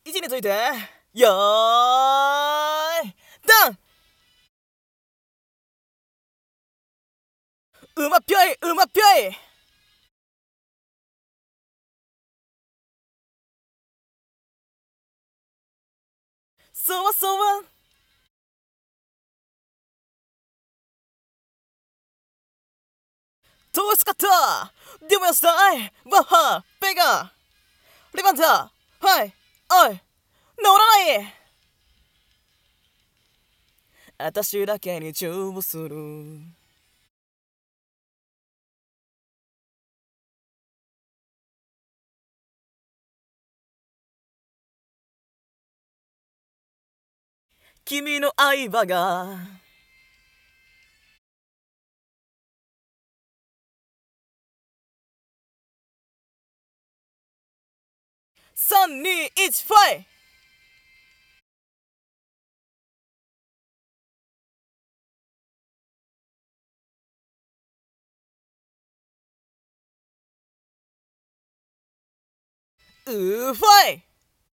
位置についてよーいダン。うまっぴょいうまっぴょい。そわそわ通し方でもやしたいバッハベガレバンタはいおい治らない。あたしだけにチューブする。君の相場が321ファイ。ファイ